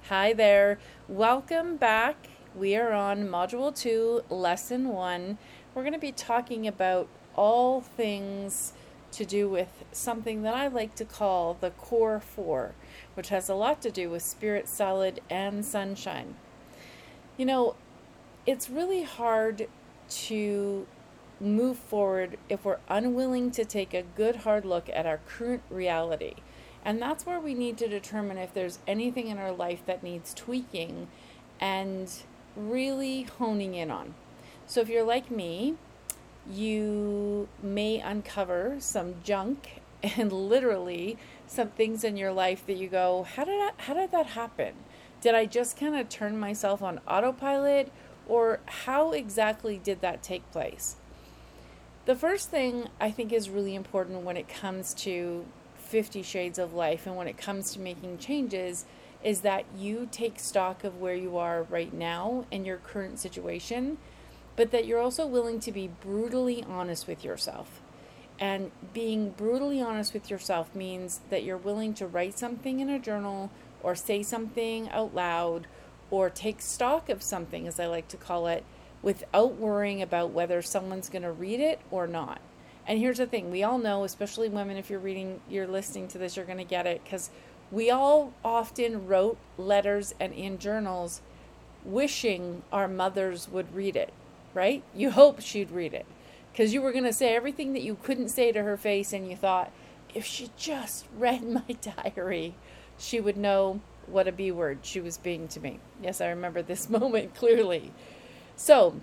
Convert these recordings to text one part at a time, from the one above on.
Hi there. Welcome back. We are on Module 2, Lesson 1. We're going to be talking about all things to do with something that I like to call the Core 4, which has a lot to do with spirit, solid, and sunshine. You know, it's really hard to move forward if we're unwilling to take a good hard look at our current reality. And that's where we need to determine if there's anything in our life that needs tweaking and really honing in on. So if you're like me, you may uncover some junk and literally some things in your life that you go, how did that happen? Did I just kind of turn myself on autopilot, or how exactly did that take place? The first thing I think is really important when it comes to 50 Shades of Life and when it comes to making changes is that you take stock of where you are right now in your current situation, but that you're also willing to be brutally honest with yourself. And being brutally honest with yourself means that you're willing to write something in a journal or say something out loud or take stock of something, as I like to call it, without worrying about whether someone's going to read it or not. And here's the thing, we all know, especially women, if you're listening to this, you're going to get it, because we all often wrote letters and in journals wishing our mothers would read it, right? You hope she'd read it, because you were going to say everything that you couldn't say to her face, and you thought, if she just read my diary, she would know what a B word she was being to me. Yes, I remember this moment clearly. So,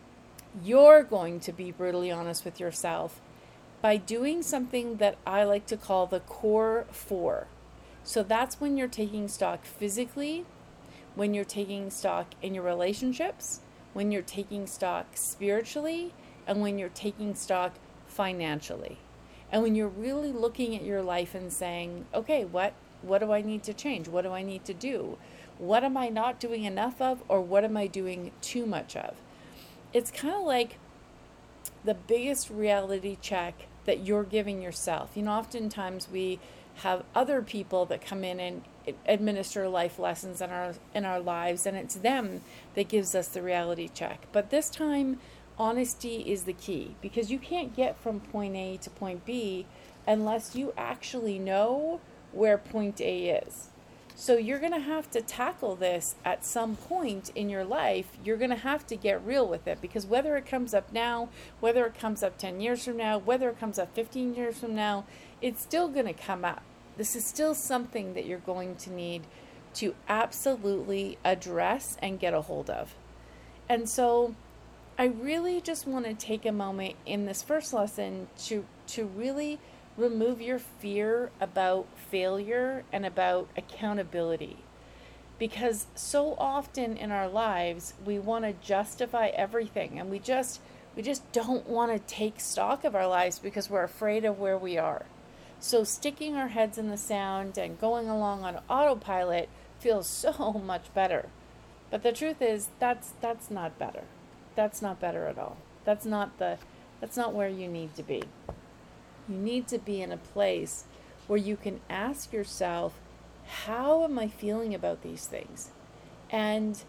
you're going to be brutally honest with yourself by doing something that I like to call the Core 4. So that's when you're taking stock physically, when you're taking stock in your relationships, when you're taking stock spiritually, and when you're taking stock financially. And when you're really looking at your life and saying, okay, what do I need to change? What do I need to do? What am I not doing enough of, or what am I doing too much of? It's kind of like the biggest reality check that you're giving yourself. You know, oftentimes we have other people that come in and administer life lessons in our lives, and it's them that gives us the reality check. But this time, honesty is the key, because you can't get from point A to point B unless you actually know where point A is. So you're going to have to tackle this at some point in your life. You're going to have to get real with it, because whether it comes up now, whether it comes up 10 years from now, whether it comes up 15 years from now, it's still going to come up. This is still something that you're going to need to absolutely address and get a hold of. And so I really just want to take a moment in this first lesson to really remove your fear about failure and about accountability. Because so often in our lives, we want to justify everything, and we just don't want to take stock of our lives because we're afraid of where we are. So sticking our heads in the sand and going along on autopilot feels so much better. But the truth is, that's not better. That's not better at all. That's not where you need to be. You need to be in a place where you can ask yourself, how am I feeling about these things? And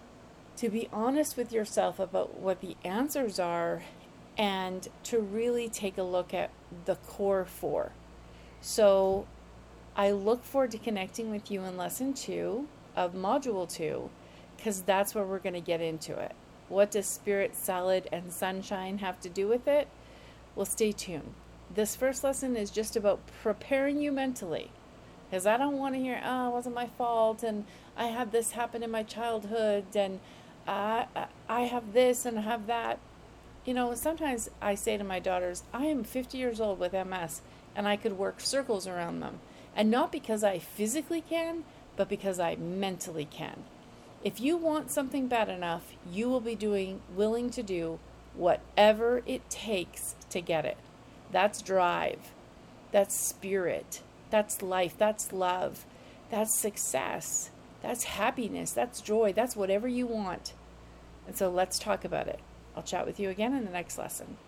to be honest with yourself about what the answers are, and to really take a look at the Core 4. So I look forward to connecting with you in Lesson 2 of Module 2, because that's where we're going to get into it. What does spirit, solid, and sunshine have to do with it? Well, stay tuned. This first lesson is just about preparing you mentally, because I don't want to hear, it wasn't my fault, and I had this happen in my childhood, and I have this and I have that. You know, sometimes I say to my daughters, I am 50 years old with MS, and I could work circles around them. And not because I physically can, but because I mentally can. If you want something bad enough, you will be willing to do whatever it takes to get it. That's drive. That's spirit. That's life. That's love. That's success. That's happiness. That's joy. That's whatever you want. And so let's talk about it. I'll chat with you again in the next lesson.